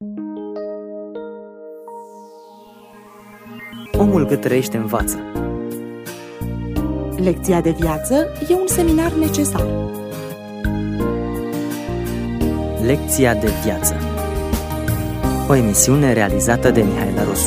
Omul cât trăiește învață. Lecția de viață e un seminar necesar. Lecția de viață. O emisiune realizată de Mihaela Rusu.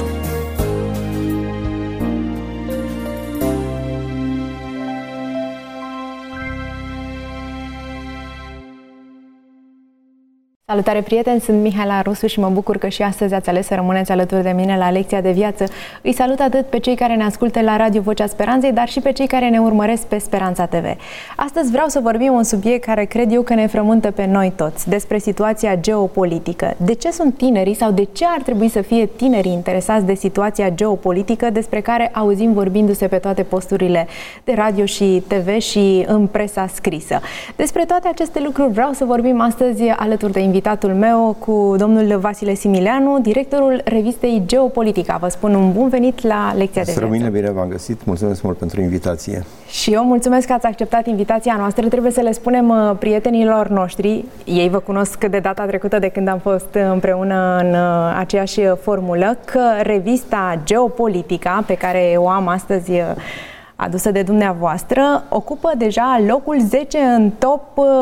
Salutare, prieteni! Sunt Mihaela Rusu și mă bucur că și astăzi ați ales să rămâneți alături de mine la Lecția de Viață. Îi salut atât pe cei care ne ascultă la Radio Vocea Speranței, dar și pe cei care ne urmăresc pe Speranța TV. Astăzi vreau să vorbim un subiect care cred eu că ne frământă pe noi toți, despre situația geopolitică. De ce sunt tinerii sau de ce ar trebui să fie tinerii interesați de situația geopolitică despre care auzim vorbindu-se pe toate posturile de radio și TV și în presa scrisă? Despre toate aceste lucruri vreau să vorbim astăzi alături de invitatul meu, cu domnul Vasile Simileanu, directorul revistei Geopolitica. Vă spun un bun venit la Lecția de Viață. Să rămâne bine, v-am găsit. Mulțumesc mult pentru invitație. Și eu mulțumesc că ați acceptat invitația noastră. Trebuie să le spunem prietenilor noștri, ei vă cunosc de data trecută de când am fost împreună în aceeași formulă, că revista Geopolitica, pe care o am astăzi adusă de dumneavoastră, ocupă deja locul 10 în top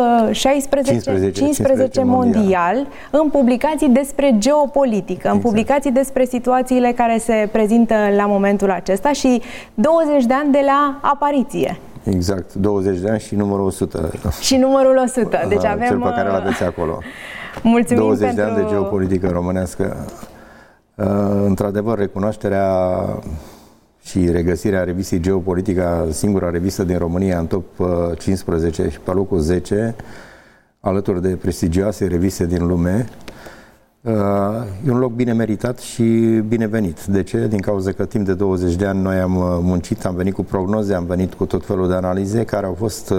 15 mondial în publicații despre geopolitică, în publicații despre situațiile care se prezintă la momentul acesta și 20 de ani de la apariție. Exact, 20 de ani și numărul 100. Și numărul 100. Deci avem cel pe care l-aveți acolo. Mulțumim 20 pentru... de ani de geopolitică românească. Într-adevăr, recunoașterea și regăsirea revistei Geopolitica, singura revistă din România în top 15 și pe locul 10, alături de prestigioase reviste din lume, e un loc bine meritat și binevenit. De ce? Din cauza că timp de 20 de ani noi am muncit, am venit cu prognoze, am venit cu tot felul de analize care au fost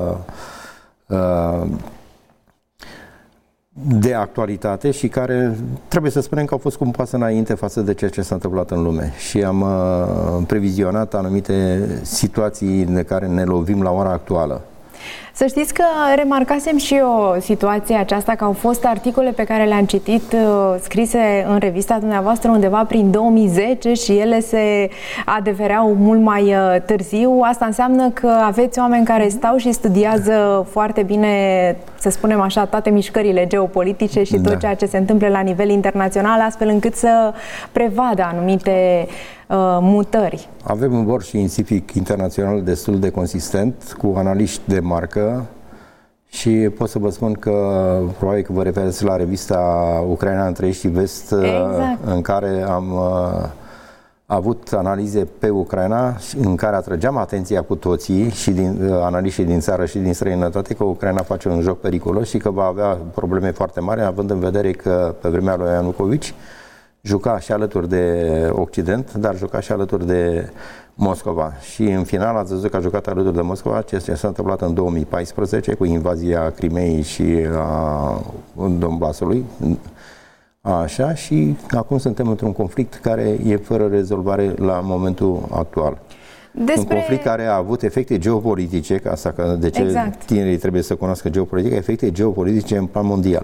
de actualitate și care trebuie să spunem că au fost cu un pas înainte față de ceea ce s-a întâmplat în lume. Și am previzionat anumite situații de care ne lovim la ora actuală. Să știți că remarcasem și eu situația aceasta, că au fost articole pe care le-am citit scrise în revista dumneavoastră undeva prin 2010 și ele se adevereau mult mai târziu. Asta înseamnă că aveți oameni care stau și studiază foarte bine, să spunem așa, toate mișcările geopolitice și tot ceea ce se întâmplă la nivel internațional, astfel încât să prevadă anumite mutări. Avem un bord științific internațional destul de consistent, cu analiști de marcă și pot să vă spun că probabil că vă referiți la revista Ucraina între Est și Vest, exact, în care am avut analize pe Ucraina, în care atrăgeam atenția cu toții și analiștii din țară și din străinătate că Ucraina face un joc periculos și că va avea probleme foarte mari, având în vedere că pe vremea lui Ianucovici juca și alături de Occident, dar juca și alături de Moscova. Și în final ați văzut că a jucat alături de Moscova, ceea ce s-a întâmplat în 2014 cu invazia Crimeei și a Donbasului. Așa, și acum suntem într-un conflict care e fără rezolvare la momentul actual. Un conflict care a avut efecte geopolitice, ca asta că de ce tinerii trebuie să cunoască geopolitica, efecte geopolitice în plan mondial.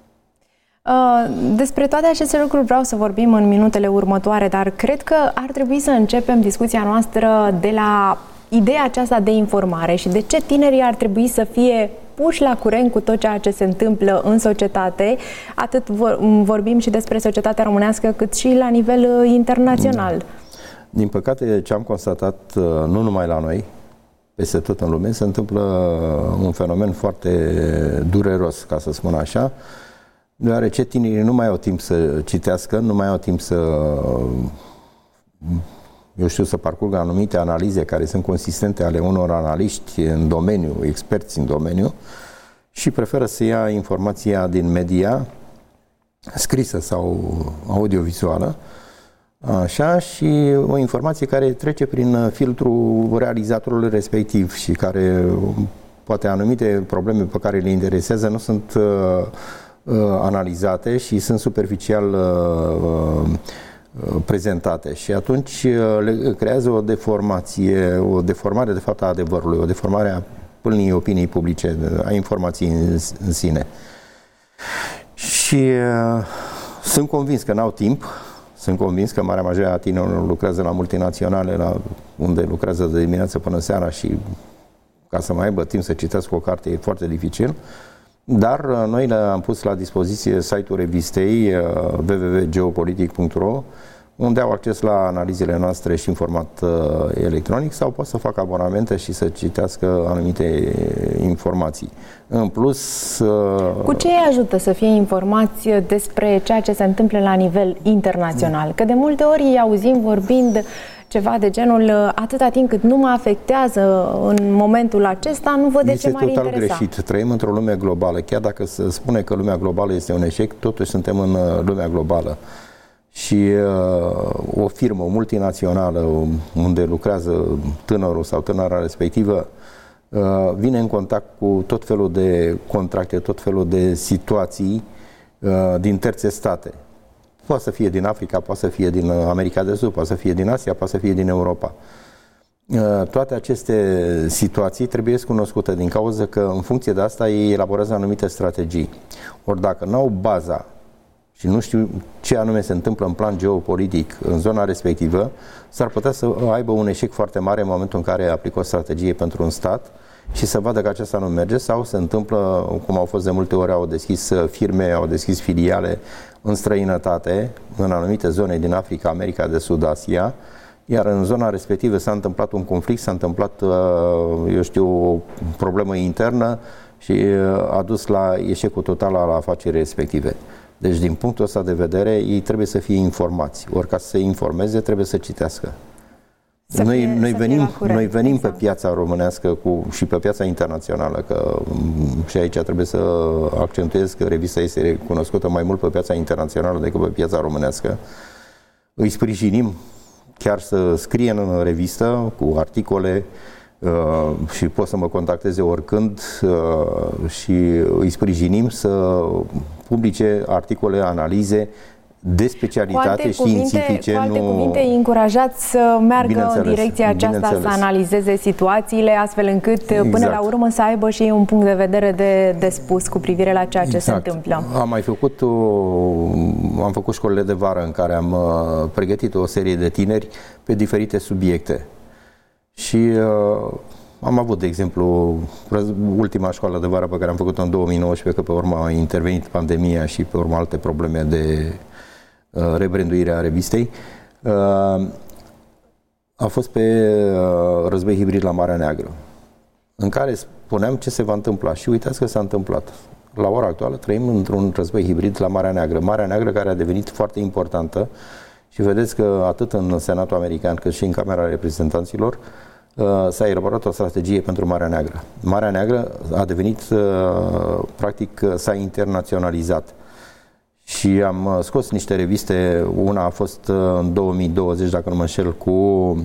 Despre toate aceste lucruri vreau să vorbim în minutele următoare, dar cred că ar trebui să începem discuția noastră de la ideea aceasta de informare și de ce tinerii ar trebui să fie puși la curent cu tot ceea ce se întâmplă în societate, atât vorbim și despre societatea românească, cât și la nivel internațional. Din păcate, ce am constatat, nu numai la noi, peste tot în lume, se întâmplă un fenomen foarte dureros, ca să spun așa, deoarece tinerii nu mai au timp să citească, nu mai au timp să, eu știu, să parcurgă anumite analize care sunt consistente ale unor analiști în domeniu, experți în domeniu, și preferă să ia informația din media, scrisă sau audiovizuală, așa, și o informație care trece prin filtrul realizatorului respectiv și care poate anumite probleme pe care le interesează nu sunt analizate și sunt superficial prezentate și atunci le creează o deformație, o deformare de fapt a adevărului, o deformare a pâlnii opiniei publice, a informației în sine. Și Sunt convins că n-au timp, sunt convins că marea majoritate a tinerilor lucrează la multinaționale, unde lucrează de dimineață până seara și ca să mai aibă timp să citească o carte e foarte dificil. Dar noi le-am pus la dispoziție site-ul revistei www.geopolitic.ro, unde au acces la analizele noastre și în format electronic sau pot să facă abonamente și să citească anumite informații. În plus... Cu ce îi ajută să fie informați despre ceea ce se întâmplă la nivel internațional? Că de multe ori îi auzim vorbind ceva de genul atâta timp cât nu mă afectează în momentul acesta, nu văd de ce m-ar interesa. Este total greșit. Trăim într-o lume globală. Chiar dacă se spune că lumea globală este un eșec, totuși suntem în lumea globală. Și o firmă multinațională unde lucrează tânărul sau tânăra respectivă vine în contact cu tot felul de contracte, tot felul de situații din terțe state. Poate să fie din Africa, poate să fie din America de Sud, poate să fie din Asia, poate să fie din Europa. Toate aceste situații trebuie cunoscute din cauza că în funcție de asta ei elaborează anumite strategii. Ori dacă n-au baza și nu știu ce anume se întâmplă în plan geopolitic în zona respectivă, s-ar putea să aibă un eșec foarte mare în momentul în care aplică o strategie pentru un stat și să vadă că aceasta nu merge sau se întâmplă, cum au fost de multe ori, au deschis firme, au deschis filiale în străinătate, în anumite zone din Africa, America de Sud, Asia, iar în zona respectivă s-a întâmplat un conflict, s-a întâmplat, eu știu, o problemă internă și a dus la eșecul total al afacerii respective. Deci, din punctul ăsta de vedere, ei trebuie să fie informați. Ori ca să se informeze, trebuie să citească. Noi venim pe piața românească și pe piața internațională, că și aici trebuie să accentuez că revista este recunoscută mai mult pe piața internațională decât pe piața românească. Îi sprijinim chiar să scrie în revistă cu articole și pot să mă contacteze oricând și îi sprijinim să publice articole, analize de specialitate științifice. Cu alte cuvinte, îi încurajați să meargă în direcția aceasta, să analizeze situațiile, astfel încât până la urmă să aibă și un punct de vedere de spus cu privire la ceea ce se întâmplă. Am făcut școlile de vară în care am pregătit o serie de tineri pe diferite subiecte. Și am avut, de exemplu, ultima școală de vară pe care am făcut-o în 2019, că pe urmă a intervenit pandemia și pe urmă alte probleme de rebranduire a revistei. A fost pe război hibrid la Marea Neagră, în care spuneam ce se va întâmpla și uitați că s-a întâmplat. La ora actuală trăim într-un război hibrid la Marea Neagră. Marea Neagră care a devenit foarte importantă și vedeți că atât în Senatul American cât și în Camera Reprezentanților s-a elaborat o strategie pentru Marea Neagră. Marea Neagră a devenit, practic, s-a internaționalizat. Și am scos niște reviste, una a fost în 2020, dacă nu mă înșel, cu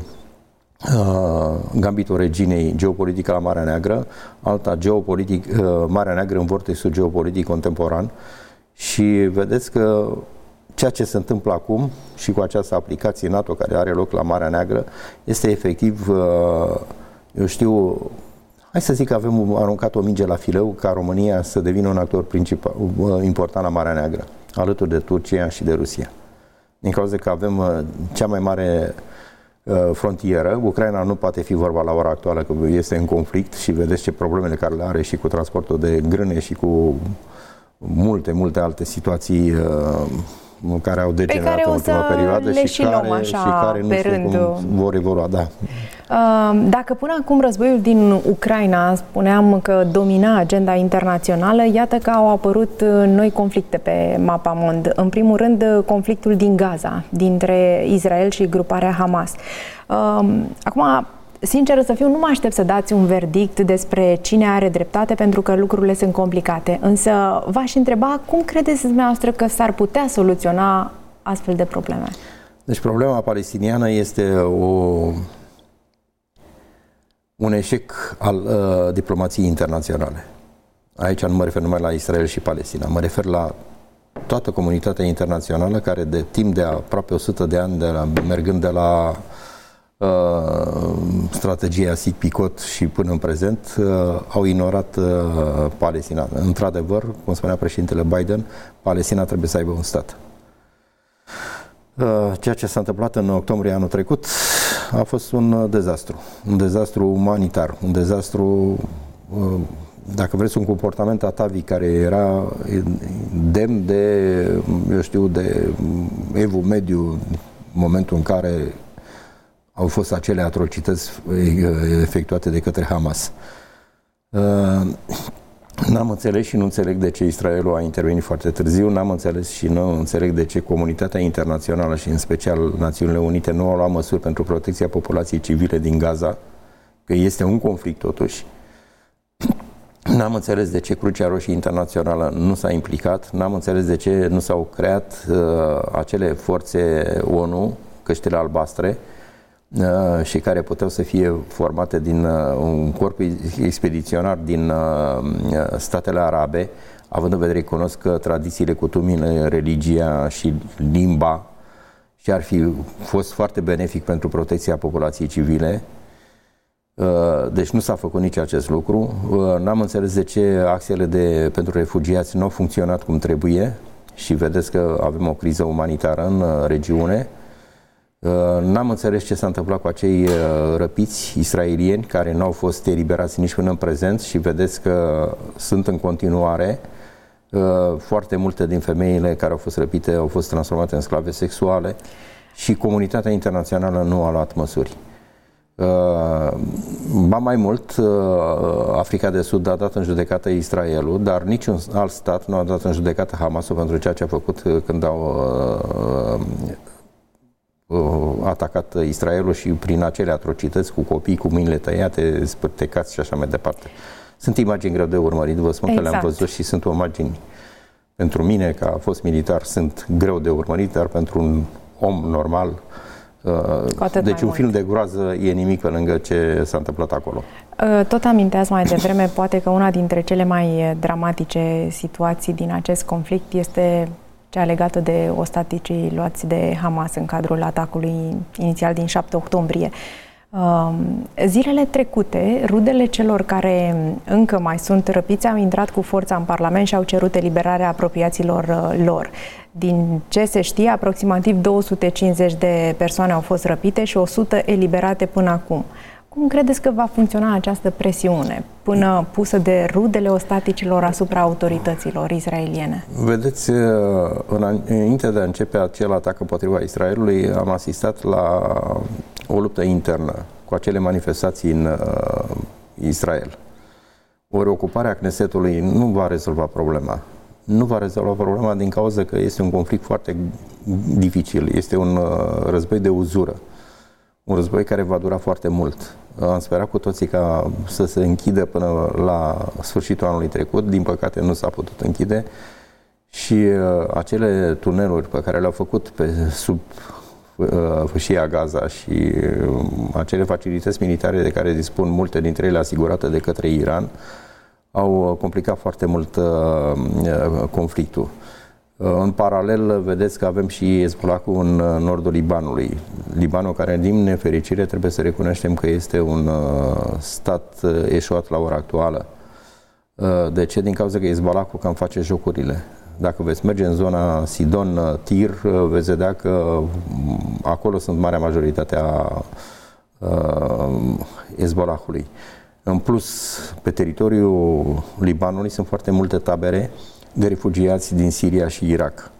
Gambitul Reginei, geopolitică la Marea Neagră, alta Marea Neagră în vortexul geopolitic contemporan. Și vedeți că ceea ce se întâmplă acum și cu această aplicație NATO care are loc la Marea Neagră este efectiv, eu știu, hai să zic că avem aruncat o minge la fileu ca România să devină un actor principal, important la Marea Neagră, alături de Turcia și de Rusia. Din cauza că avem cea mai mare frontieră, Ucraina nu poate fi vorba la ora actuală că este în conflict și vedeți ce problemele care le are și cu transportul de grâne și cu multe alte situații care au degenerat în ultima perioadă și care nu știu cum vor evolua. Da. Dacă până acum războiul din Ucraina, spuneam că domina agenda internațională, iată că au apărut noi conflicte pe mapamond. În primul rând, conflictul din Gaza, dintre Israel și gruparea Hamas. Acum, sinceră să fiu, nu mă aștept să dați un verdict despre cine are dreptate, pentru că lucrurile sunt complicate. Însă v-aș întreba cum credeți dumneavoastră că s-ar putea soluționa astfel de probleme? Deci problema palestiniană este un eșec al diplomației internaționale. Aici nu mă refer numai la Israel și Palestina, mă refer la toată comunitatea internațională care de timp de aproape 100 de ani, mergând de la strategia SIC-Picot și până în prezent, au ignorat Palestina. Într-adevăr, cum spunea președintele Biden, Palestina trebuie să aibă un stat. Ceea ce s-a întâmplat în octombrie anul trecut a fost un dezastru umanitar, un dezastru, dacă vreți, un comportament atavic care era demn de, eu știu, de evul mediu, în momentul în care au fost acele atrocități efectuate de către Hamas. N-am înțeles și nu înțeleg de ce Israelul a intervenit foarte târziu, n-am înțeles și nu înțeleg de ce comunitatea internațională și în special Națiunile Unite nu au luat măsuri pentru protecția populației civile din Gaza, că este un conflict totuși. N-am înțeles de ce Crucea Roșie Internațională nu s-a implicat, n-am înțeles de ce nu s-au creat acele forțe ONU, căștile albastre, și care puteau să fie formate din un corp expediționar din statele arabe, având în vedere că cunosc tradițiile, cutumile, religia și limba, și ar fi fost foarte benefic pentru protecția populației civile. Deci nu s-a făcut nici acest lucru. N-am înțeles de ce axele pentru refugiați nu au funcționat cum trebuie și vedeți că avem o criză umanitară în regiune. N-am înțeles ce s-a întâmplat cu acei răpiți israelieni care nu au fost eliberați nici până în prezent și vedeți că sunt în continuare. Foarte multe din femeile care au fost răpite au fost transformate în sclave sexuale și comunitatea internațională nu a luat măsuri. Ba mai mult, Africa de Sud a dat în judecată Israelul, dar niciun alt stat nu a dat în judecată Hamasul pentru ceea ce a făcut când au atacat Israelul și prin acele atrocități cu copii, cu mâinile tăiate, spârtecați și așa mai departe. Sunt imagini greu de urmărit, vă spun că le-am văzut și sunt imagini, pentru mine, ca a fost militar, sunt greu de urmărit, dar pentru un om normal, deci un film de groază e nimic pe lângă ce s-a întâmplat acolo. Tot aminteați mai devreme, poate că una dintre cele mai dramatice situații din acest conflict este cea legată de ostaticii luați de Hamas în cadrul atacului inițial din 7 octombrie. Zilele trecute, rudele celor care încă mai sunt răpiți au intrat cu forța în Parlament și au cerut eliberarea apropiaților lor. Din ce se știe, aproximativ 250 de persoane au fost răpite și 100 eliberate până acum. Cum credeți că va funcționa această presiune până pusă de rudele ostaticilor asupra autorităților israeliene? Vedeți, înainte de a începe acel atac împotriva Israelului, am asistat la o luptă internă cu acele manifestații în Israel. Ori ocuparea Knessetului nu va rezolva problema. Nu va rezolva problema din cauza că este un conflict foarte dificil. Este un război de uzură. Un război care va dura foarte mult. Am sperat cu toții ca să se închidă până la sfârșitul anului trecut. Din păcate nu s-a putut închide. Și acele tuneluri pe care le-au făcut sub fâșia Gaza și acele facilități militare de care dispun, multe dintre ele asigurate de către Iran, au complicat foarte mult conflictul. În paralel, vedeți că avem și Hezbollah-ul în nordul Libanului. Libanul, care, din nefericire, trebuie să recunoaștem că este un stat eșuat la ora actuală. De ce? Din cauza că Hezbollah-ul cam face jocurile. Dacă veți merge în zona Sidon-Tir, veți vedea că acolo sunt marea majoritate a Hezbollah-ului. În plus, pe teritoriul Libanului sunt foarte multe tabere de refugiați din Siria și Irak.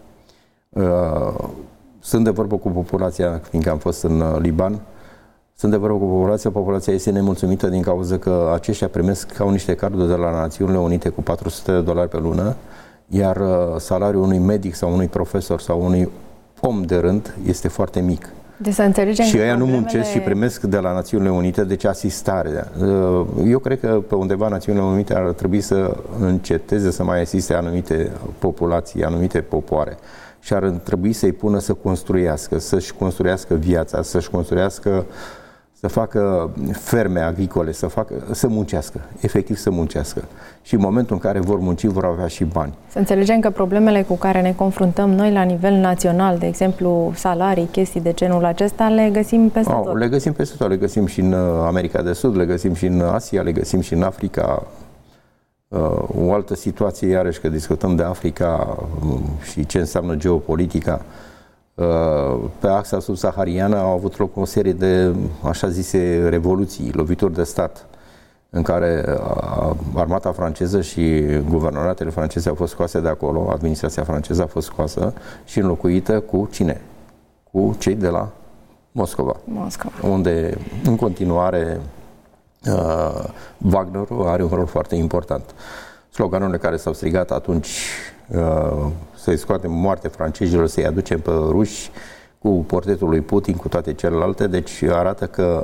Sunt de vorbă cu populația, fiindcă am fost în Liban, sunt de vorbă cu populația este nemulțumită din cauza că aceștia primesc, au niște carduri de la Națiunile Unite cu $400 pe lună, iar salariul unui medic sau unui profesor sau unui om de rând este foarte mic. Deci să înțelegem și ăia nu muncesc și primesc de la Națiunile Unite, deci asistare. Eu cred că pe undeva Națiunile Unite ar trebui să înceteze să mai asiste anumite populații, anumite popoare. Și ar trebui să-i pună să construiască, să-și construiască viața, să-și construiască, să facă ferme agricole, să muncească, efectiv să muncească. Și în momentul în care vor munci, vor avea și bani. Să înțelegem că problemele cu care ne confruntăm noi la nivel național, de exemplu salarii, chestii de genul acesta, le găsim peste tot. Le găsim peste tot, le găsim și în America de Sud, le găsim și în Asia, le găsim și în Africa. O altă situație, iarăși că discutăm de Africa și ce înseamnă geopolitica. Pe axa subsahariană au avut loc o serie de, așa zise, revoluții, lovituri de stat, în care armata franceză și guvernoratele franceze au fost scoase de acolo, administrația franceză a fost scoasă și înlocuită cu cine? Cu cei de la Moscova. Unde, în continuare, Wagnerul are un rol foarte important. Sloganurile care s-au strigat atunci, să-i scoatem moarte francezilor, să-i aducem pe ruși, cu portretul lui Putin, cu toate celelalte, deci arată că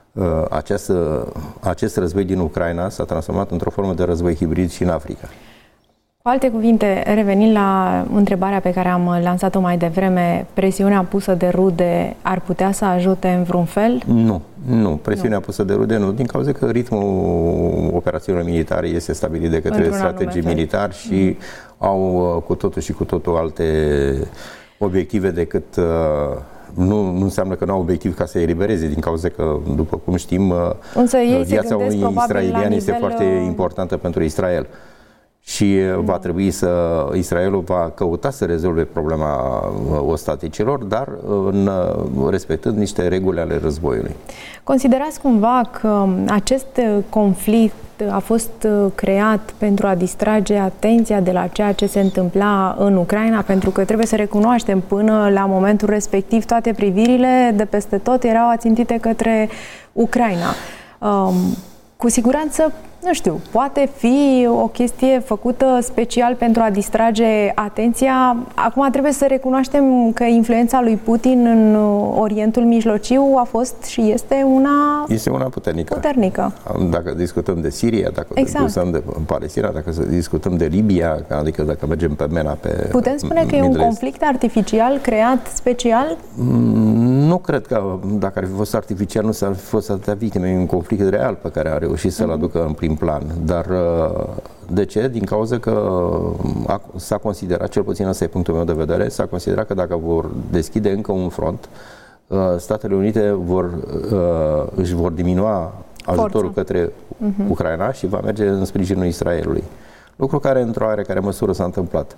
acest război din Ucraina s-a transformat într-o formă de război hibrid și în Africa. Cu alte cuvinte, revenind la întrebarea pe care am lansat-o mai devreme, presiunea pusă de rude ar putea să ajute în vreun fel? Nu. Presiunea pusă de rude nu, din cauza că ritmul operațiunilor militare este stabilit de către strategii militari și au cu totul și cu totul alte obiective decât... Nu înseamnă că nu au obiectiv ca să elibereze, din cauza că, după cum știm, viața unui israelian este foarte importantă pentru Israel. Și va trebui Israelul va căuta să rezolve problema ostaticilor, dar respectând niște reguli ale războiului. Considerați cumva că acest conflict a fost creat pentru a distrage atenția de la ceea ce se întâmpla în Ucraina? Pentru că trebuie să recunoaștem, până la momentul respectiv, toate privirile de peste tot erau ațintite către Ucraina. Cu siguranță, nu știu, poate fi o chestie făcută special pentru a distrage atenția. Acum trebuie să recunoaștem că influența lui Putin în Orientul Mijlociu a fost și este una... Este una puternică. Dacă discutăm de Siria, dacă discutăm de Palestina, dacă discutăm de Libia, adică dacă mergem pe MENA, pe... Putem spune că e un conflict artificial creat special? Nu cred că dacă ar fi fost artificial nu s-ar fi fost atâtea victime. E un conflict real pe care a reușit să-l aducă în prim plan. Dar de ce? Din cauza că s-a considerat, cel puțin ăsta e punctul meu de vedere, s-a considerat că dacă vor deschide încă un front, Statele Unite își vor diminua ajutorul către Ucraina și va merge în sprijinul Israelului. Lucru care, într-o oarecare măsură, s-a întâmplat.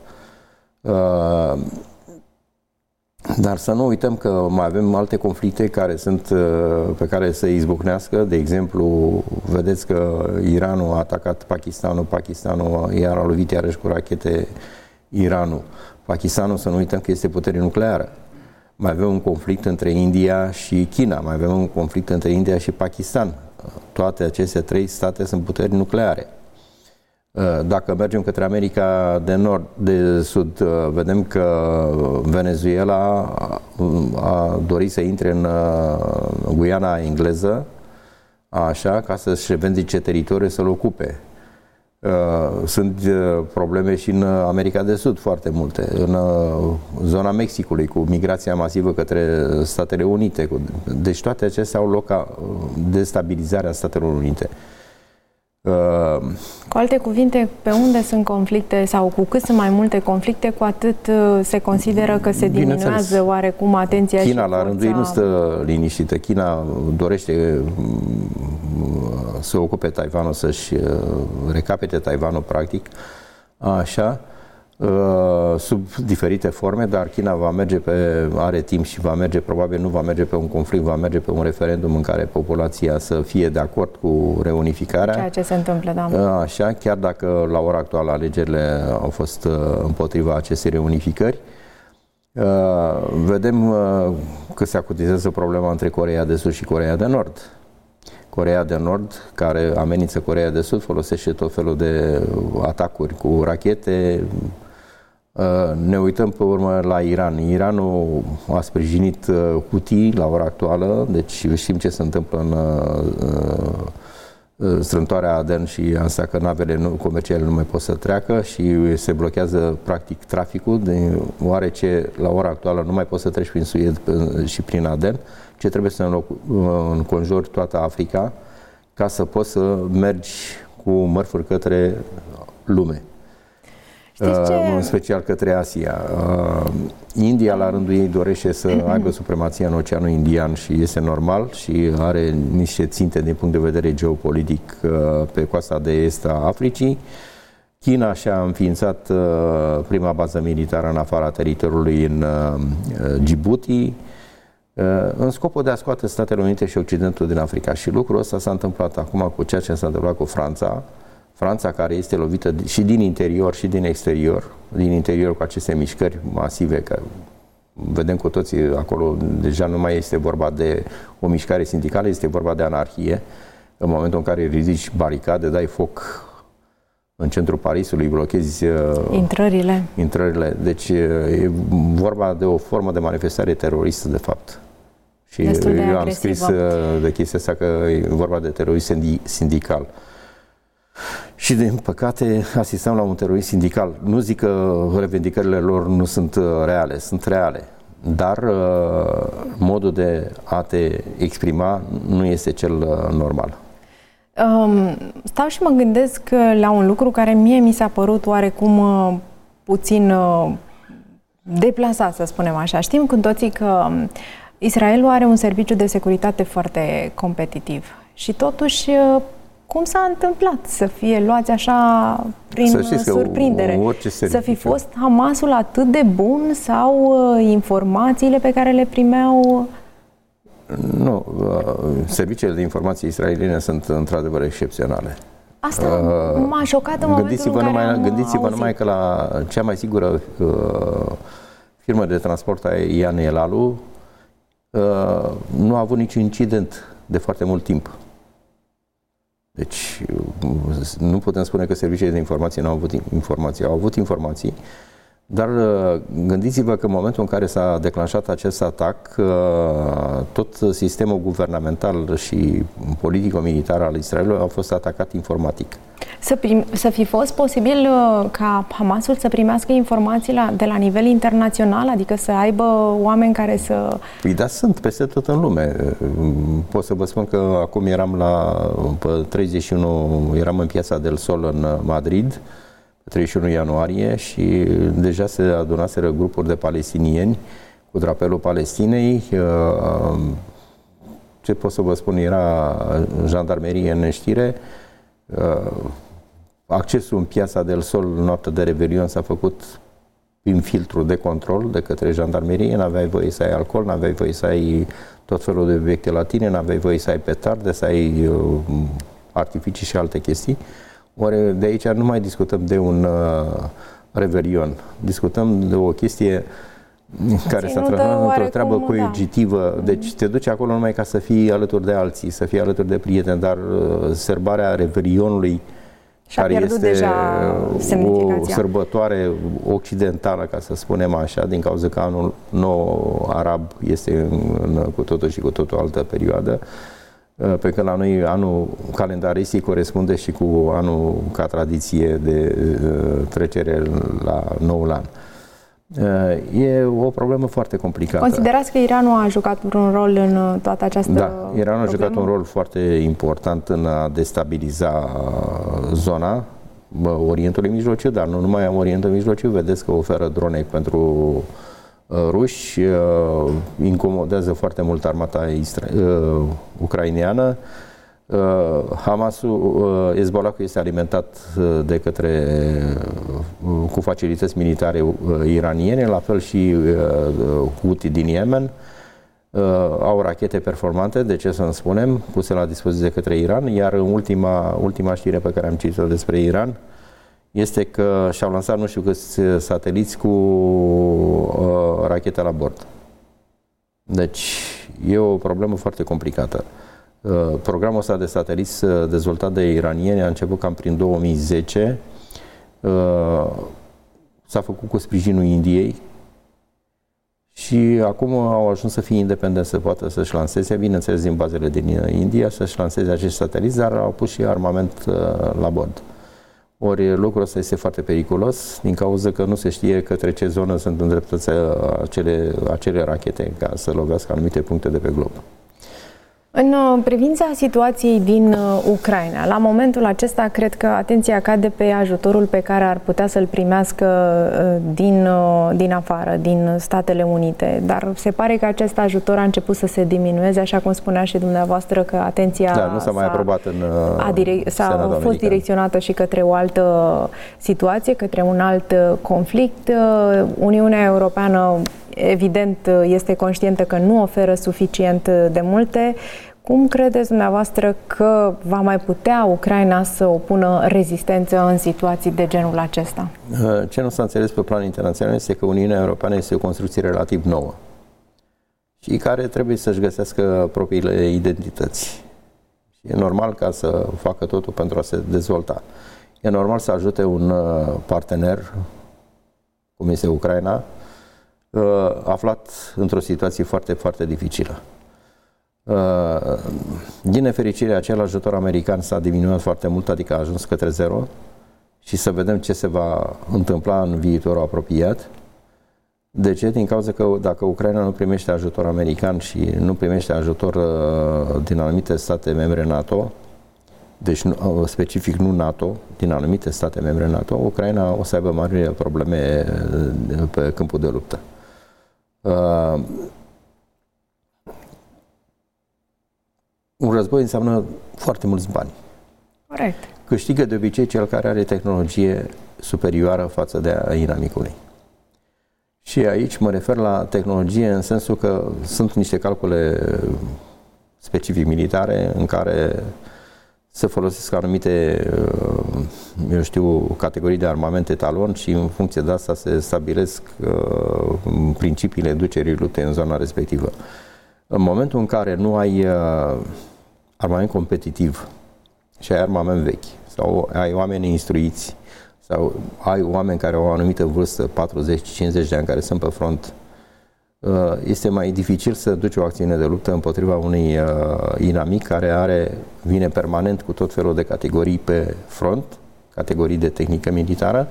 Dar să nu uităm că mai avem alte conflicte pe care să izbucnească. De exemplu, vedeți că Iranul a atacat Pakistanul iar a lovit iarăși cu rachete Iranul. Pakistanul, să nu uităm că este putere nucleară. Mai avem un conflict între India și China, mai avem un conflict între India și Pakistan. Toate aceste trei state sunt puteri nucleare. Dacă mergem către America de Sud, vedem că Venezuela a dorit să intre în Guiana engleză, așa, ca să-și revendice teritoriul, să-l ocupe. Sunt probleme și în America de Sud, foarte multe. În zona Mexicului, cu migrația masivă către Statele Unite. Deci toate acestea au loc ca destabilizarea Statelor Unite. Cu alte cuvinte, pe unde sunt conflicte sau cu cât sunt mai multe conflicte, cu atât se consideră că se diminuează oarecum atenția. China, la rândul ei, nu stă liniștită. China dorește să ocupe Taiwanul, să-și recapete Taiwanul, practic, așa, sub diferite forme, dar China are timp și probabil nu va merge pe un conflict, va merge pe un referendum în care populația să fie de acord cu reunificarea. Ceea ce se întâmplă, da. Așa, chiar dacă la ora actuală alegerile au fost împotriva acestei reunificări. Vedem că se acutizează problema între Coreea de Sud și Coreea de Nord. Coreea de Nord, care amenință Coreea de Sud, folosește tot felul de atacuri cu rachete. Ne uităm pe urmă la Iran. Iranul a sprijinit Houthi la ora actuală, deci știm ce se întâmplă în strâmtoarea Aden și asta că navele comerciale nu mai pot să treacă și se blochează practic traficul, deoarece la ora actuală nu mai poți să treci prin Suez și prin Aden, ce trebuie să înconjori toată Africa ca să poți să mergi cu mărfuri către lume. În special către Asia. India, la rândul ei, dorește să aibă supremația în Oceanul Indian și este normal și are niște ținte din punct de vedere geopolitic pe coasta de est a Africii. China și-a înființat prima bază militară în afara teritoriului în Djibouti, în scopul de a scoate Statele Unite și Occidentul din Africa. Și lucrul ăsta s-a întâmplat acum cu ceea ce s-a întâmplat cu Franța. Franța, care este lovită și din interior și din exterior, din interior cu aceste mișcări masive, că vedem cu toții acolo, deja nu mai este vorba de o mișcare sindicală, este vorba de anarhie. În momentul în care ridici baricade, dai foc în centrul Parisului, blochezi intrările. Deci e vorba de o formă de manifestare teroristă, de fapt. Și eu am scris de chestia asta că e vorba de terorism sindical. Și, din păcate, asistăm la un terorism sindical. Nu zic că revendicările lor nu sunt reale, sunt reale. Dar modul de a te exprima nu este cel normal. Stau și mă gândesc la un lucru care mie mi s-a părut oarecum puțin deplasat, să spunem așa. Știm cu toții că Israelul are un serviciu de securitate foarte competitiv și totuși cum s-a întâmplat să fie luați așa prin surprindere? Să fi fost Hamasul atât de bun sau informațiile pe care le primeau? Nu, serviciile de informații israeliene sunt într-adevăr excepționale. Asta m-a șocat în momentul în care Gândiți-vă numai că la cea mai sigură firmă de transport aerian El Al nu a avut niciun incident de foarte mult timp. Deci nu putem spune că serviciile de informații nu au avut informații. Au avut informații, dar gândiți-vă că în momentul în care s-a declanșat acest atac, tot sistemul guvernamental și politico-militar al Israelului a fost atacat informatic. Să fi fost posibil ca Hamasul să primească informații de la nivel internațional, adică să aibă oameni care să... Păi da, sunt peste tot în lume. Pot să vă spun că acum eram pe 31, eram în Piața del Sol în Madrid, 31 ianuarie, și deja se adunaseră grupuri de palestinieni cu drapelul Palestinei. Ce pot să vă spun, era jandarmerie în neștire. Accesul în Piața del Sol în noaptea de Revelion s-a făcut prin filtru de control de către jandarmerie. N-aveai voie să ai alcool, n-aveai voie să ai tot felul de obiecte la tine, n-aveai voie să ai petarde, să ai artificii și alte chestii. Ori de aici nu mai discutăm de un revelion, discutăm de o chestie care s-a transformat într-o treabă coercitivă. Da. Deci te duci acolo numai ca să fii alături de alții, să fii alături de prieteni, dar sărbarea revelionului, care este o sărbătoare occidentală, ca să spunem așa, din cauza că anul nou arab este cu totul și cu totul altă perioadă, pe că la noi anul calendaristic corespunde și cu anul ca tradiție de trecere la noul an. E o problemă foarte complicată. Considerați că Iranul a jucat un rol în toată această Da, Iranul a jucat un rol foarte important în a destabiliza zona Orientului Mijlociu, dar nu numai în Orientul Mijlociu. Vedeți că oferă drone pentru ruși, incomodează foarte mult armata ucraineană. Hezbollahul este alimentat cu facilități militare iraniene, la fel și Houthi din Yemen. Au rachete performante, de ce să-mi spunem, puse la dispoziție de către Iran, iar ultima știre pe care am citit-o despre Iran este că și-au lansat nu știu câți sateliți cu rachete la bord. Deci e o problemă foarte complicată. Programul ăsta de sateliți dezvoltat de iranieni a început cam prin 2010. S-a făcut cu sprijinul Indiei și acum au ajuns să fie independenți, să poată să-și lanseze, bineînțeles din bazele din India, să-și lanseze acești sateliți, dar au pus și armament la bord. Ori lucrul ăsta este foarte periculos din cauza că nu se știe către ce zonă sunt îndreptate acele rachete ca să lovească anumite puncte de pe glob. În privința situației din Ucraina, la momentul acesta, cred că atenția cade pe ajutorul pe care ar putea să-l primească din afară, din Statele Unite. Dar se pare că acest ajutor a început să se diminueze, așa cum spunea și dumneavoastră, că atenția nu s-a mai aprobat s-a fost direcționată și către o altă situație, către un alt conflict. Uniunea Europeană, evident, este conștientă că nu oferă suficient de multe. Cum credeți dumneavoastră că va mai putea Ucraina să opună rezistență în situații de genul acesta? Ce nu s-a înțeles pe plan internațional este că Uniunea Europeană este o construcție relativ nouă și care trebuie să-și găsească propriile identități. E normal ca să facă totul pentru a se dezvolta. E normal să ajute un partener, cum este Ucraina, aflat într-o situație foarte, foarte dificilă. Din nefericire, acel ajutor american s-a diminuat foarte mult, adică a ajuns către zero și să vedem ce se va întâmpla în viitorul apropiat. De ce? Din cauza că dacă Ucraina nu primește ajutor american și nu primește ajutor din anumite state membre NATO, deci specific nu NATO, din anumite state membre NATO, Ucraina o să aibă mari probleme pe câmpul de luptă. Un război înseamnă foarte mulți bani. Corect. Câștigă de obicei cel care are tehnologie superioară față de a inamicului. Și aici mă refer la tehnologie în sensul că sunt niște calcule specific militare în care se folosesc anumite, eu știu, categorii de armament etalon și în funcție de asta se stabilesc principiile ducerii luptei în zona respectivă. În momentul în care nu ai armament competitiv și ai armament vechi sau ai oameni instruiți sau ai oameni care au o anumită vârstă, 40-50 de ani, care sunt pe front, este mai dificil să duci o acțiune de luptă împotriva unui inamic care vine permanent cu tot felul de categorii pe front, categorii de tehnică militară.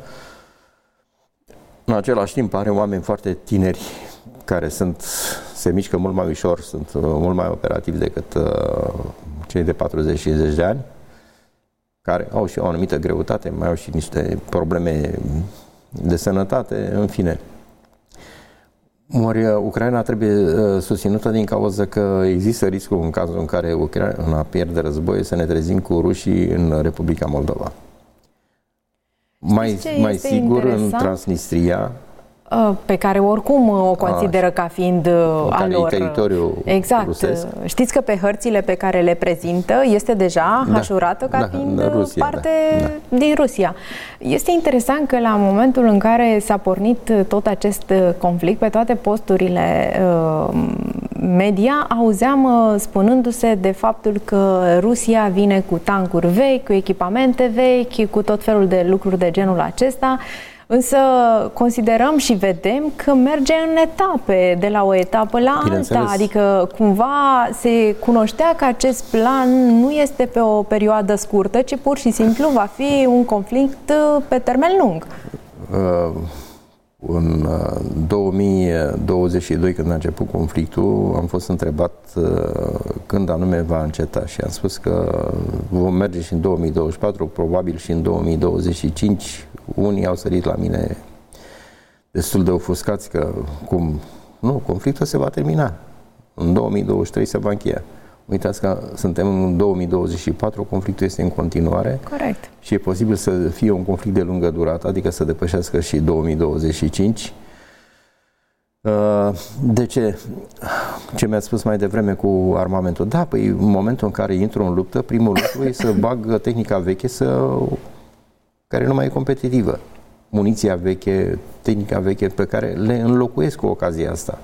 În același timp are oameni foarte tineri care se mișcă mult mai ușor, sunt mult mai operativi decât cei de 40-50 de ani, care au și o anumită greutate, mai au și niște probleme de sănătate, în fine. Ori Ucraina trebuie susținută din cauza că există riscul în cazul în care Ucraina pierde război să ne trezim cu rușii în Republica Moldova. Mai sigur în Transnistria, pe care oricum o consideră ca fiind al lor. Teritoriul exact. rusesc. Știți că pe hărțile pe care le prezintă este deja hașurată ca fiind Rusia, parte din Rusia. Este interesant că la momentul în care s-a pornit tot acest conflict, pe toate posturile media, auzeam spunându-se de faptul că Rusia vine cu tancuri vechi, cu echipamente vechi, cu tot felul de lucruri de genul acesta. Însă considerăm și vedem că merge în etape, de la o etapă la alta, adică cumva se cunoștea că acest plan nu este pe o perioadă scurtă, ci pur și simplu va fi un conflict pe termen lung. În 2022, când a început conflictul, am fost întrebat când anume va înceta și am spus că vom merge și în 2024, probabil și în 2025. Unii au sărit la mine destul de ofuscați că conflictul se va termina. În 2023 se va încheia. Uitați că suntem în 2024, conflictul este în continuare. Corect. Și e posibil să fie un conflict de lungă durată, adică să depășească și 2025. De ce? Ce mi-ați spus mai devreme cu armamentul? Da, păi în momentul în care intru în luptă, primul lucru e să bag tehnica veche care nu mai e competitivă. Muniția veche, tehnica veche pe care le înlocuiesc cu ocazia asta.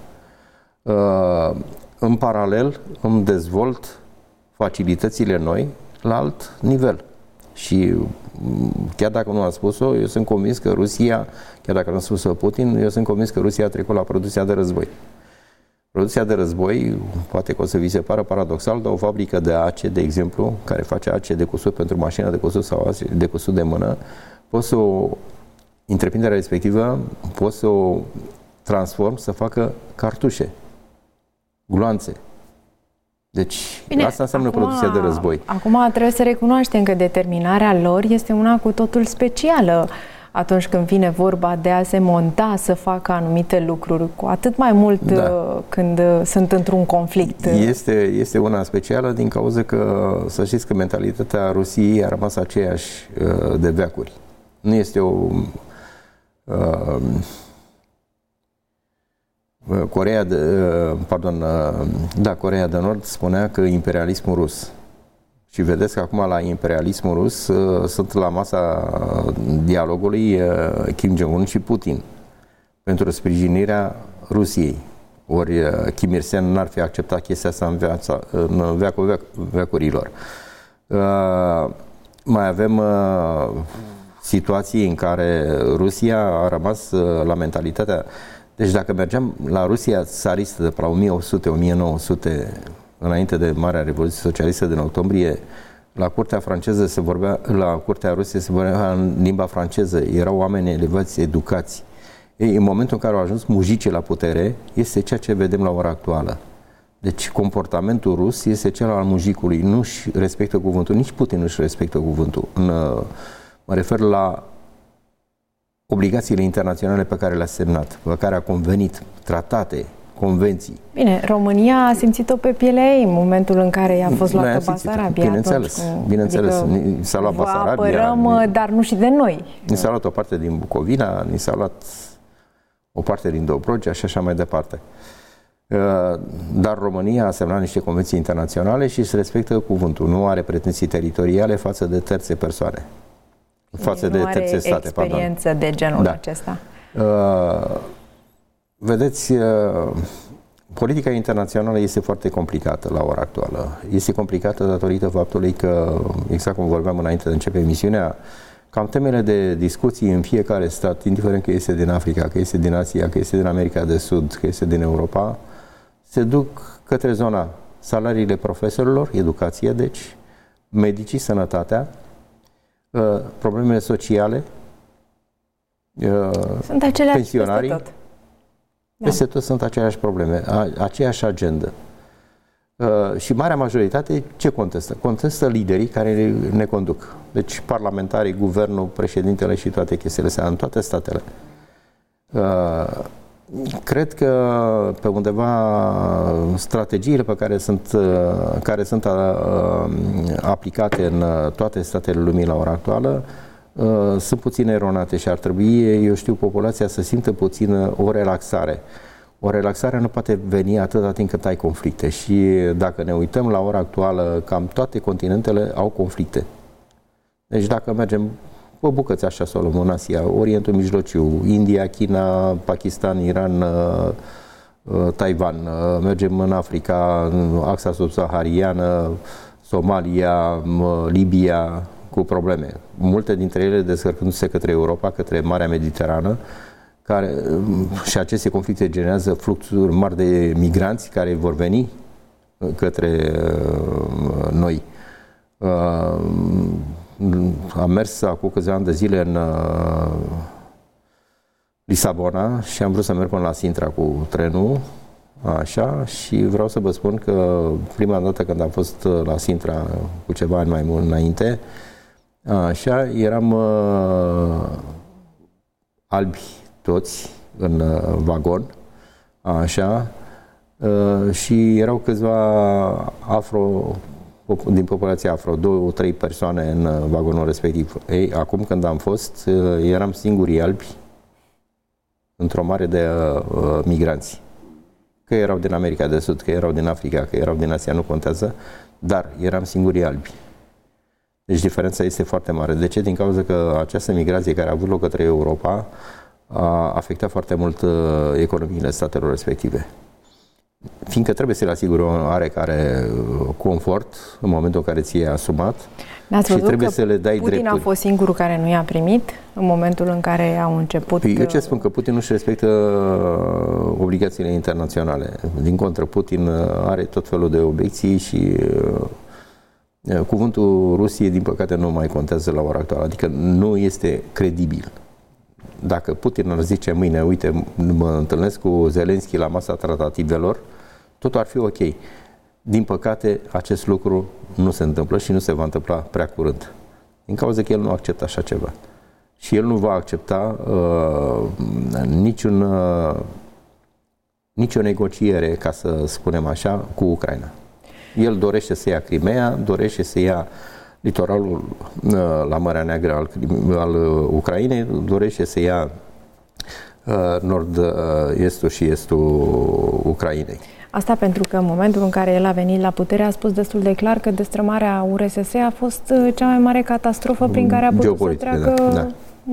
În paralel îmi dezvolt facilitățile noi la alt nivel. Și chiar dacă nu a spus-o, eu sunt convins că Rusia, chiar dacă nu a spus-o Putin, eu sunt convins că Rusia a trecut la producția de război. Producția de război, poate că o să vi se pară paradoxal, dar o fabrică de ace, de exemplu, care face ace de cusut pentru mașină de cusut sau ace de cusut de mână, întreprinderea respectivă poți să o transform să facă cartușe, gloanțe. Deci, bine, asta înseamnă producția de război. Acum trebuie să recunoaștem că determinarea lor este una cu totul specială atunci când vine vorba de a se monta să facă anumite lucruri, cu atât mai mult când sunt într-un conflict. Este una specială din cauza că, să știți că mentalitatea Rusiei a rămas aceeași de veacuri. Nu este o... Coreea de Nord spunea că imperialismul rus. Și vedeți că acum la imperialismul rus sunt la masa dialogului Kim Jong-un și Putin pentru sprijinirea Rusiei. Ori Kim Il-sen n-ar fi acceptat chestia asta în veacul veacurilor. Mai avem situații în care Rusia a rămas la mentalitatea. Deci dacă mergeam la Rusia țaristă de la 1800-1900, înainte de Marea Revoluție Socialistă din octombrie, la curtea franceză se vorbea, la curtea Rusiei se vorbea în limba franceză, erau oameni elevați, educați. Ei, în momentul în care au ajuns mujicii la putere, este ceea ce vedem la ora actuală. Deci comportamentul rus este cel al mujicului, nu-și respectă cuvântul, nici Putin nu-și respectă cuvântul. Mă refer la obligațiile internaționale pe care le-a semnat, pe care a convenit, tratate, convenții. Bine, România a simțit-o pe pielea ei în momentul în care i-a fost luată Basarabia. Bineînțeles. Ni s-a luat Basarabia. Apărăm, dar nu și de noi. Ni s-a luat o parte din Bucovina, ni s-a luat o parte din Dobrogea și așa mai departe. Dar România a semnat niște convenții internaționale și se respectă cuvântul. Nu are pretenții teritoriale față de terțe persoane. Față de terțe state, experiență de genul acesta. Vedeți, politica internațională este foarte complicată la ora actuală. Este complicată datorită faptului că, exact cum vorbeam înainte de începe emisiunea, cam temele de discuții în fiecare stat, indiferent că este din Africa, că este din Asia, că este din America de Sud, că este din Europa, se duc către zona salariile profesorilor, educație, deci, medicii, sănătatea, problemele sociale, sunt aceleași pensionarii, peste tot. Peste tot sunt aceleași probleme, aceeași agendă. Și marea majoritate ce contestă? Contestă liderii care ne conduc. Deci parlamentarii, guvernul, președintele și toate chestiile astea în toate statele. Cred că pe undeva strategiile pe care sunt aplicate în toate statele lumii la ora actuală sunt puțin eronate și ar trebui, eu știu, populația să simtă puțin o relaxare. O relaxare nu poate veni atâta timp cât ai conflicte și dacă ne uităm la ora actuală, cam toate continentele au conflicte. Deci dacă mergem pe bucăți așa să o luăm în Asia, Orientul Mijlociu, India, China, Pakistan, Iran, Taiwan, mergem în Africa, în axa subsahariană, Somalia, Libia, cu probleme. Multe dintre ele descărcându-se către Europa, către Marea Mediterană, și aceste conflicte generează fluxuri mari de migranți care vor veni către noi. Am mers acum câțiva ani de zile în Lisabona și am vrut să merg până la Sintra cu trenul, așa, și vreau să vă spun că prima dată când am fost la Sintra cu ceva ani mai mult înainte, așa, eram albi toți în vagon, așa, și erau câțiva din populația afro, 2-3 persoane în vagonul respectiv. Ei, acum când am fost, eram singurii albi într-o mare de migranți. Că erau din America de Sud, că erau din Africa, că erau din Asia, nu contează, dar eram singurii albi. Deci diferența este foarte mare. De ce? Din cauza că această migrație care a avut loc către Europa a afectat foarte mult economiile statelor respective. Fiindcă trebuie să le asigure o oarecare confort în momentul în care ți-e asumat și trebuie să le dai Putin drepturi. a fost singurul care nu i-a primit în momentul în care au început... Eu ce spun? Că Putin nu-și respectă obligațiile internaționale. Din contră, Putin are tot felul de obiecții și cuvântul Rusiei, din păcate, nu mai contează la ora actuală. Adică nu este credibil. Dacă Putin ar zice mâine, uite, mă întâlnesc cu Zelenski la masa tratativelor, totul ar fi ok. Din păcate, acest lucru nu se întâmplă și nu se va întâmpla prea curând. Din cauza că el nu acceptă așa ceva. Și el nu va accepta nicio negociere, ca să spunem așa, cu Ucraina. El dorește să ia Crimea, dorește să ia litoralul la Marea Neagră al Ucrainei, dorește să ia nord-estul și estul Ucrainei. Asta pentru că în momentul în care el a venit la putere a spus destul de clar că destrămarea URSS a fost cea mai mare catastrofă prin care a putut să treacă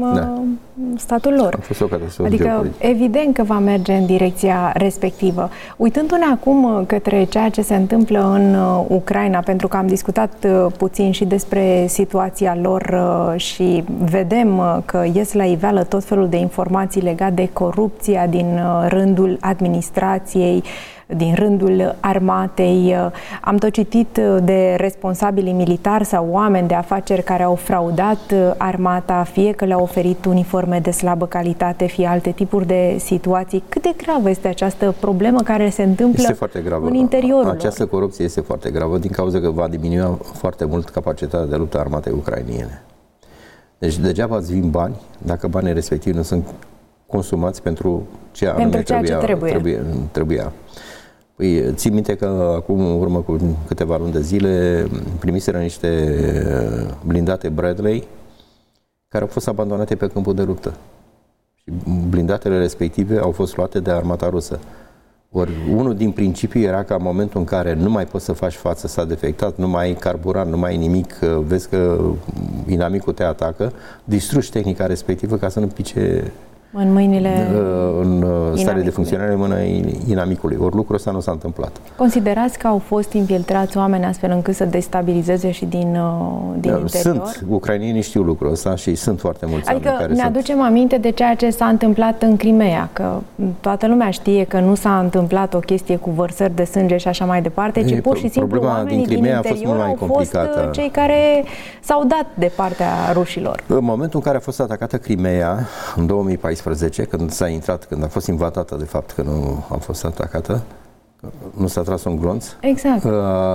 statul lor. A fost o catastrofă adică geopolitică. Evident că va merge în direcția respectivă. Uitându-ne acum către ceea ce se întâmplă în Ucraina, pentru că am discutat puțin și despre situația lor și vedem că ies la iveală tot felul de informații legate de corupția din rândul administrației, din rândul armatei. Am tot citit de responsabili militari sau oameni de afaceri care au fraudat armata, fie că le-au oferit uniforme de slabă calitate, fie alte tipuri de situații. Cât de gravă este această problemă care se întâmplă în interiorul lor? Această corupție este foarte gravă din cauza că va diminua foarte mult capacitatea de luptă a armatei ucrainiene. Deci degeaba îți vin bani dacă banii respectivi nu sunt consumați pentru ceea ce trebuia. Păi, țin minte că acum, în urmă cu câteva luni de zile, primiseră niște blindate Bradley care au fost abandonate pe câmpul de luptă. Și blindatele respective au fost luate de armata rusă. Ori unul din principii era că în momentul în care nu mai poți să faci față, s-a defectat, nu mai ai carburant, nu mai ai nimic, vezi că inamicul te atacă, distrugi tehnica respectivă ca să nu pice în mâinile în stare de funcționare în mâna inamicului. Ori lucrul ăsta nu s-a întâmplat. Considerați că au fost infiltrați oameni astfel încât să destabilizeze și din interior? Sunt. Ucrainienii știu lucrul ăsta și sunt foarte mulți oameni care ne aducem aminte de ceea ce s-a întâmplat în Crimea, că toată lumea știe că nu s-a întâmplat o chestie cu vărsări de sânge și așa mai departe, ci pur și simplu oamenii din interior au fost cei care s-au dat de partea rușilor. În momentul în care a fost atacată Crimea, în 2014, când a fost invadată, de fapt, că nu a fost atacată, nu s-a tras un glonț. Exact.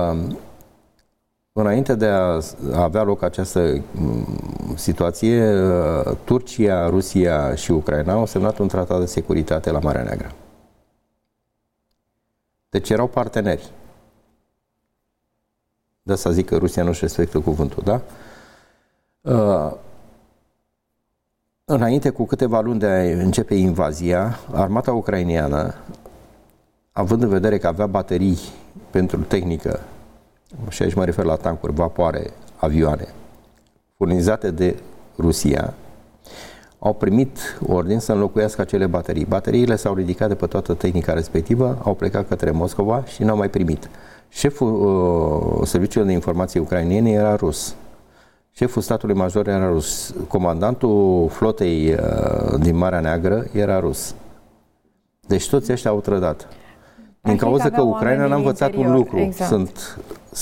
Înainte de a avea loc această situație, Turcia, Rusia și Ucraina au semnat un tratat de securitate la Marea Neagră. Deci erau parteneri. De asta zic că Rusia nu-și respectă cuvântul, da? Înainte, cu câteva luni de a începe invazia, armata ucraineană, având în vedere că avea baterii pentru tehnică, și aici mă refer la tancuri, vapoare, avioane, furnizate de Rusia, au primit ordin să înlocuiască acele baterii. Bateriile s-au ridicat de pe toată tehnica respectivă, au plecat către Moscova și n-au mai primit. Șeful Serviciului de Informații ucrainene era rus. Șeful statului major era rus. Comandantul flotei din Marea Neagră era rus. Deci toți ăștia au trădat. Din cauza că Ucraina n-a învățat un lucru. Exact. Sunt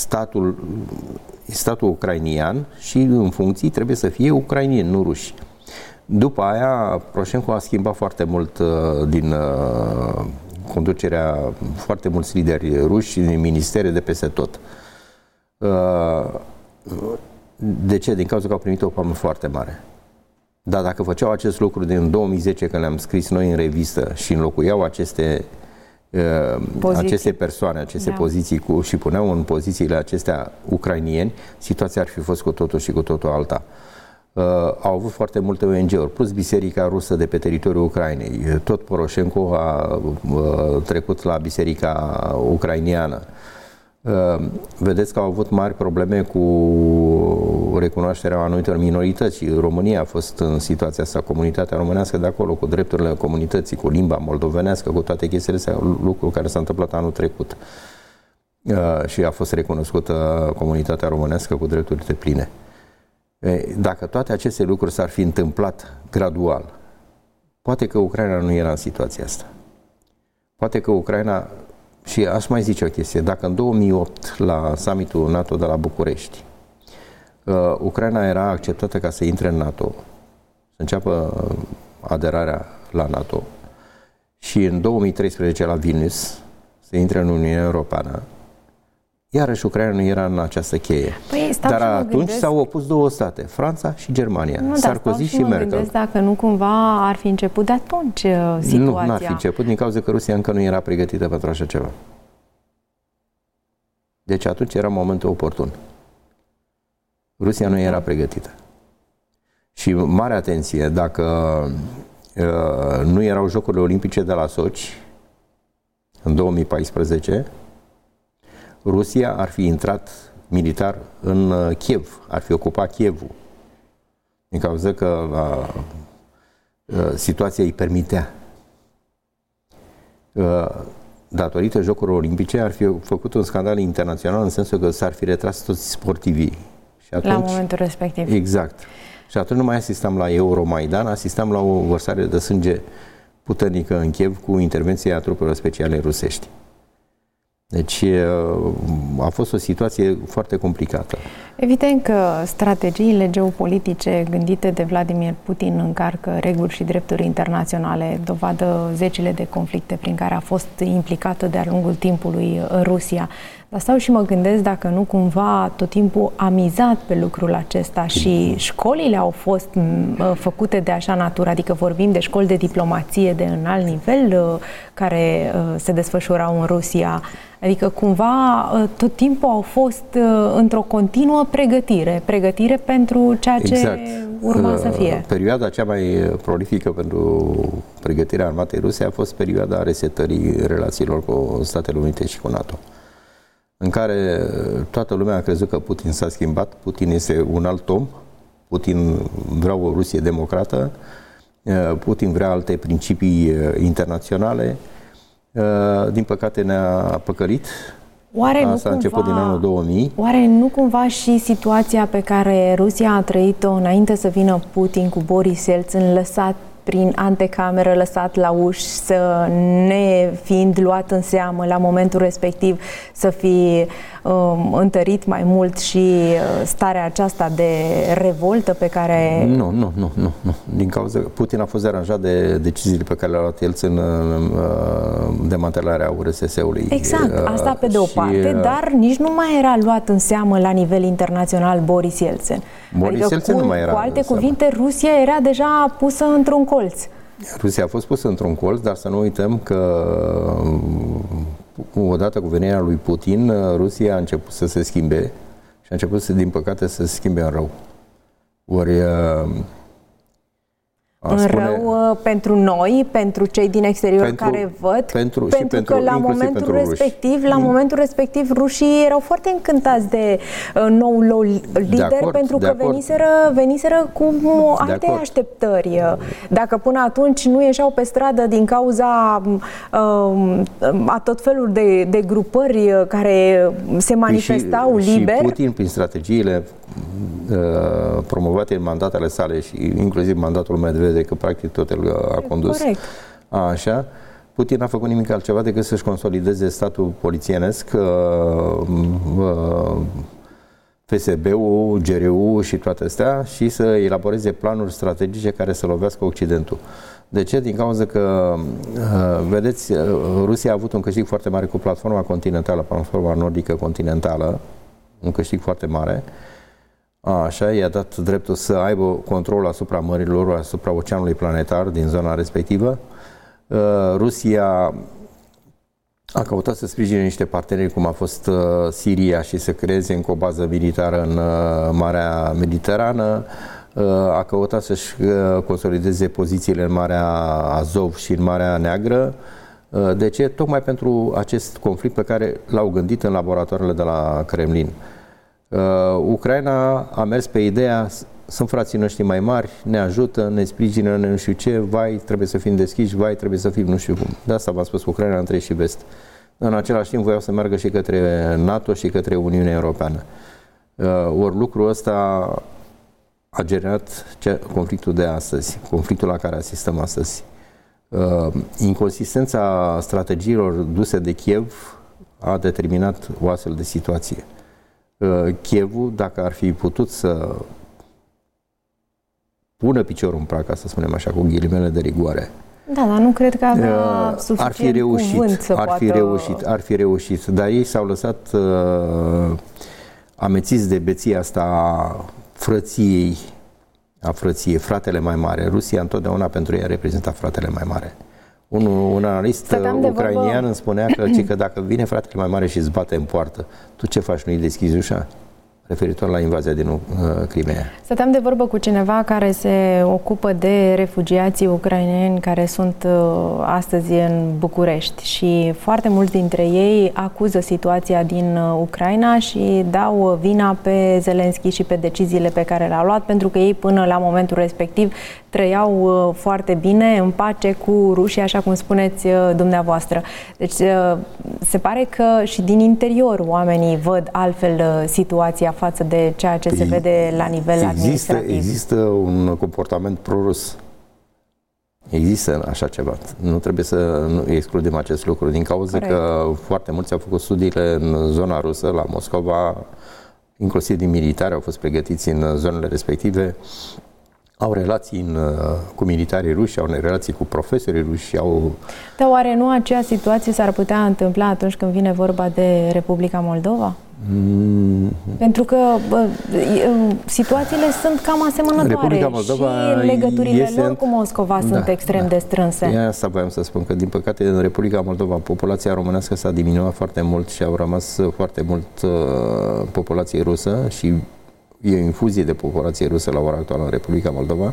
statul ucrainian și în funcții trebuie să fie ucrainieni, nu ruși. După aia, Poroșenko a schimbat foarte mult din conducerea, foarte mulți lideri ruși din ministere de peste tot. De ce? Din cauza că au primit o palmă foarte mare. Dar dacă făceau acest lucru din 2010, când le-am scris noi în revistă și înlocuiau aceste persoane, aceste poziții și puneau în pozițiile acestea ucrainieni, situația ar fi fost cu totul și cu totul alta. Au avut foarte multe ONG-uri, plus Biserica Rusă de pe teritoriul Ucrainei. Tot Poroșenko a trecut la Biserica Ucrainiană. Vedeți că au avut mari probleme cu recunoașterea anumitor minorități. România a fost în situația asta, comunitatea românească de acolo, cu drepturile comunității, cu limba moldovenească, cu toate chestiile astea, lucru care s-a întâmplat anul trecut. Și a fost recunoscută comunitatea românească cu drepturi depline. Dacă toate aceste lucruri s-ar fi întâmplat gradual, poate că Ucraina nu era în situația asta. Poate că Ucraina... Și aș mai zice o chestie. Dacă în 2008, la summitul NATO de la București, Ucraina era acceptată ca să intre în NATO, să înceapă aderarea la NATO, și în 2013 la Vilnius să intre în Uniunea Europeană, iarăși Ucraina nu era în această cheie. Dar atunci s-au opus două state, Franța și Germania, Sarkozy și Merkel. Dacă nu cumva ar fi început de atunci situația. Nu, n-ar fi început din cauza că Rusia încă nu era pregătită pentru așa ceva. Deci atunci era momentul oportun. Rusia nu era pregătită. Și mare atenție, dacă nu erau Jocurile Olimpice de la Sochi în 2014, Rusia ar fi intrat militar în Kiev, ar fi ocupat Kievul, din cauza că situația îi permitea. Datorită Jocurilor Olimpice ar fi făcut un scandal internațional în sensul că s-ar fi retras toți sportivii. Și atunci, la momentul respectiv. Exact. Și atunci nu mai asistam la Euromaidan, asistam la o vărsare de sânge puternică în Kiev cu intervenția trupelor speciale rusești. Deci a fost o situație foarte complicată. Evident că strategiile geopolitice gândite de Vladimir Putin încarcă reguli și drepturi internaționale, dovadă zecile de conflicte prin care a fost implicată de-a lungul timpului Rusia. Dar stau și mă gândesc dacă nu cumva tot timpul a mizat pe lucrul acesta și școlile au fost făcute de așa natură, adică vorbim de școli de diplomație de înalt nivel care se desfășurau în Rusia. Adică cumva tot timpul au fost într-o continuă pregătire pentru ceea ce urma să fie. Perioada cea mai prolifică pentru pregătirea armatei ruse a fost perioada resetării relațiilor cu Statele Unite și cu NATO, în care toată lumea a crezut că Putin s-a schimbat, Putin este un alt om, Putin vrea o Rusie democrată, Putin vrea alte principii internaționale. Din păcate ne-a păcălit. Asta a început din anul 2000. Oare nu cumva și situația pe care Rusia a trăit-o înainte să vină Putin cu Boris Yeltsin, lăsat prin antecameră, lăsat la uși, să ne fiind luat în seamă la momentul respectiv, să fi întărit mai mult și starea aceasta de revoltă pe care... Nu. Din cauza că Putin a fost deranjat de deciziile pe care le-a luat Yeltsin în demantelarea URSS-ului. Exact, asta pe de o parte, dar nici nu mai era luat în seamă la nivel internațional Boris Yeltsin. Yeltsin nu mai era. Cu alte cuvinte, Rusia era deja pusă într-un colț. Rusia a fost pusă într-un colț, dar să nu uităm că odată cu venirea lui Putin, Rusia a început să se schimbe și a început, din păcate, să se schimbe în rău. Rău pentru noi, pentru cei din exterior care văd, pentru că la momentul respectiv rușii erau foarte încântați de noul lider, pentru că veniseră cu alte așteptări. Dacă până atunci nu ieșeau pe stradă din cauza a tot felul de grupări care se manifestau liber. Și Putin, prin strategiile promovate în mandatele sale și inclusiv mandatul Medvedev, că practic tot el a condus. Corect. Așa. Putin n-a făcut nimic altceva decât să-și consolideze statul polițienesc, FSB-ul, GRU și toate astea și să elaboreze planuri strategice care să lovească Occidentul. De ce? Din cauza că, vedeți, Rusia a avut un câștig foarte mare cu platforma continentală, platforma nordică continentală, un câștig foarte mare. Așa, i-a dat dreptul să aibă control asupra mărilor, asupra oceanului planetar din zona respectivă. Rusia a căutat să sprijine niște parteneri cum a fost Siria și să creeze încă o bază militară în Marea Mediterană. A căutat să-și consolideze pozițiile în Marea Azov și în Marea Neagră. De ce? Tocmai pentru acest conflict pe care l-au gândit în laboratoarele de la Kremlin. Ucraina a mers pe ideea, sunt frații noștri mai mari, ne ajută, ne sprijină, nu știu ce, vai, trebuie să fim deschiși, vai, trebuie să fim nu știu cum. De asta v-am spus, Ucraina între și vest. În același timp voiau să meargă și către NATO și către Uniunea Europeană. Ori lucrul ăsta a generat conflictul de astăzi, conflictul la care asistăm astăzi. Inconsistența strategiilor duse de Kiev a determinat o astfel de situație. Kievul, dacă ar fi putut să pună piciorul în prag, ca să spunem așa, cu ghilimele de rigoare, Da, dar nu cred că avea suficient cuvânt să ar fi reușit, dar ei s-au lăsat amețiți de beția asta a frăției, fratele mai mare. Rusia întotdeauna pentru ei a reprezentat fratele mai mare. Un analist ucrainian îmi spunea că dacă vine fratele mai mare și îți bate în poartă, tu ce faci, nu-i deschizi ușa? Referitor la invazia din Crimea. Stăteam de vorbă cu cineva care se ocupă de refugiații ucraineni care sunt astăzi în București și foarte mulți dintre ei acuză situația din Ucraina și dau vina pe Zelenski și pe deciziile pe care le-a luat, pentru că ei până la momentul respectiv trăiau foarte bine, în pace cu rușii, așa cum spuneți dumneavoastră. Deci se pare că și din interior oamenii văd altfel situația față de ceea ce se vede la nivel administrativ. Există un comportament pro-rus. Există așa ceva. Nu trebuie să excludem acest lucru, din cauza că foarte mulți au făcut studiile în zona rusă, la Moscova, inclusiv din militari, au fost pregătiți în zonele respective, au relații cu militarii ruși, au relații cu profesorii ruși. Dar oare nu aceea situație s-ar putea întâmpla atunci când vine vorba de Republica Moldova? Pentru că situațiile sunt cam asemănătoare și legăturile lor cu Moscova sunt extrem de strânse. Asta voiam să spun, că din păcate în Republica Moldova populația românească s-a diminuat foarte mult și au rămas foarte mult populație rusă și e o infuzie de populație rusă la ora actuală în Republica Moldova.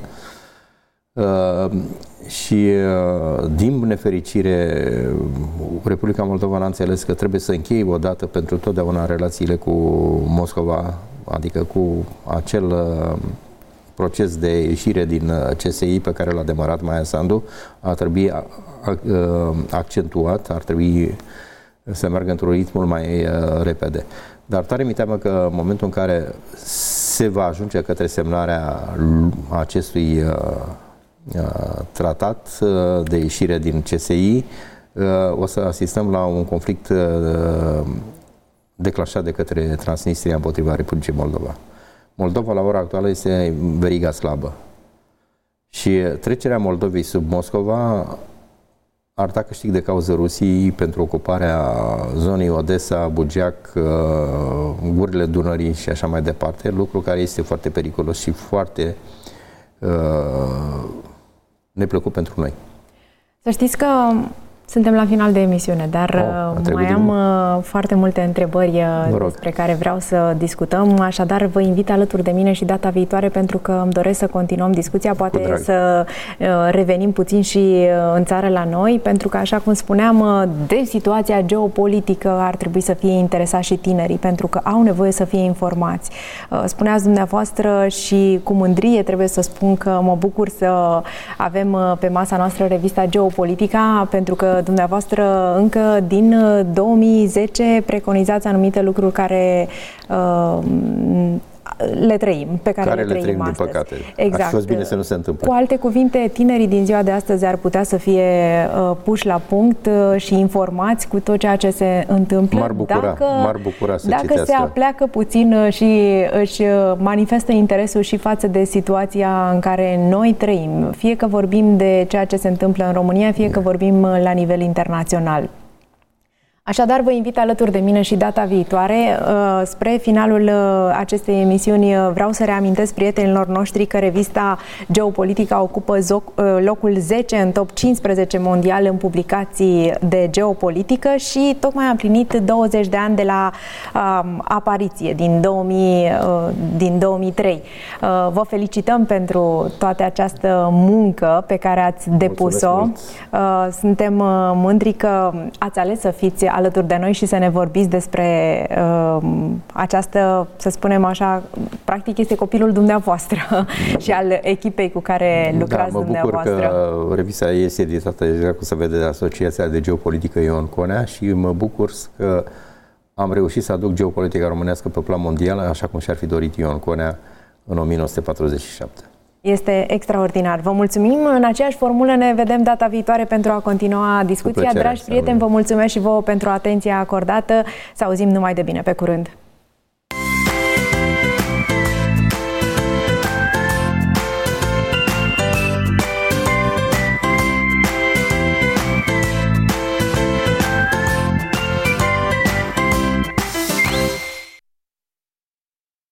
Și din nefericire Republica Moldova a înțeles că trebuie să încheie odată pentru totdeauna relațiile cu Moscova, adică cu acel proces de ieșire din CSI pe care l-a demarat Maia Sandu, ar trebui accentuat, ar trebui să meargă într-un ritm mult mai repede. Dar tare mi teamă că în momentul în care se va ajunge către semnarea acestui tratat de ieșire din CSI, o să asistăm la un conflict declanșat de către Transnistria împotriva Republicii Moldova. Moldova la ora actuală este veriga slabă și trecerea Moldovei sub Moscova ar da câștig de cauză Rusiei pentru ocuparea zonei Odessa, Bugeac, gurile Dunării și așa mai departe, lucru care este foarte periculos și foarte neplăcut pentru noi. Să știți că suntem la final de emisiune, dar mai am foarte multe întrebări despre care vreau să discutăm, așadar vă invit alături de mine și data viitoare, pentru că îmi doresc să continuăm discuția, poate să revenim puțin și în țară la noi, pentru că, așa cum spuneam, de situația geopolitică ar trebui să fie interesați și tinerii, pentru că au nevoie să fie informați. Spuneați dumneavoastră și cu mândrie trebuie să spun că mă bucur să avem pe masa noastră revista Geopolitica, pentru că dumneavoastră încă din 2010 preconizați anumite lucruri care le trăim, pe care le trăim astăzi. Din păcate. Exact. Ar fi fost bine să nu se întâmple. Cu alte cuvinte, tinerii din ziua de astăzi ar putea să fie puși la punct și informați cu tot ceea ce se întâmplă. M-ar bucura să dacă citească. se apleacă puțin și își manifestă interesul și față de situația în care noi trăim, fie că vorbim de ceea ce se întâmplă în România, fie că vorbim la nivel internațional. Așadar, vă invit alături de mine și data viitoare. Spre finalul acestei emisiuni vreau să reamintesc prietenilor noștri că revista Geopolitica ocupă locul 10 în top 15 mondial în publicații de geopolitică și tocmai a împlinit 20 de ani de la apariție, din 2003. Vă felicităm pentru toată această muncă pe care ați depus-o. Suntem mândri că ați ales să fiți alături de noi și să ne vorbiți despre această, să spunem așa, practic este copilul dumneavoastră și al echipei cu care lucrați dumneavoastră. Mă bucur că revista este editată deja, cum se vede, de Asociația de Geopolitică Ion Conea și mă bucur că am reușit să aduc geopolitica românească pe plan mondial, așa cum și-ar fi dorit Ion Conea în 1947. Este extraordinar. Vă mulțumim. În aceeași formulă ne vedem data viitoare pentru a continua discuția. Dragi prieteni, vă mulțumesc și vouă pentru atenția acordată. Să auzim numai de bine. Pe curând!